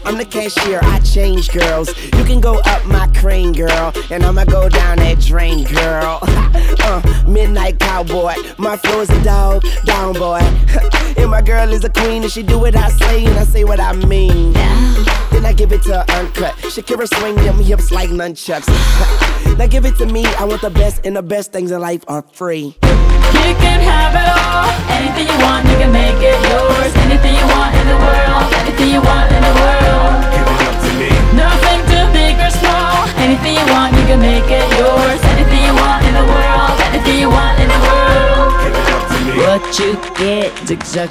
I'm the cashier, I change girls. You can go up my crane, girl, and I'ma go down that drain, girl. Midnight cowboy, my flow is a dog, down boy. And my girl is a queen, and she do what I say, and I say what I mean. Then I give it to her uncut. Shakira swing them hips like nunchucks. Now give it to me, I want the best, and the best things in life are free. You can have it all. Anything you want, you can make it yours. Anything you want in the world. Anything you want in the world. Give it up to me. Nothing too big or small. Anything you want, you can make it yours. Anything you want in the world. Anything you want in the world. Give it up to me. What you get is exactly